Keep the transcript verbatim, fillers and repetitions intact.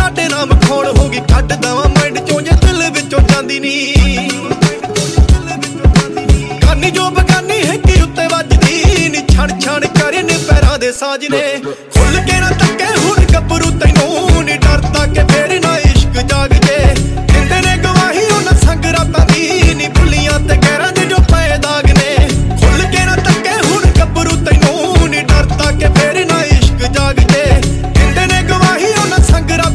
ਤੁਹਾਡੇ ਨਾਮ ਖੋਣ ਹੋਗੀ ਕੱਢ ਦਵਾਂ ਮਾਈਂਡ ਚੋਂ ਜੇ ਦਿਲ ਵਿੱਚੋਂ ਜਾਂਦੀ ਨੀ ਕਾਨੀ ਜੋ ਬਗਾਨੀ ਹੈ ਕਿ ਉੱਤੇ ਵੱਜਦੀ ਨੀ ਛਣ ਛਣ ਕਰੇ ਨੇ ਪੈਰਾਂ ਦੇ ਸਾਜ ਨੇ ਖੁੱਲ ਕੇ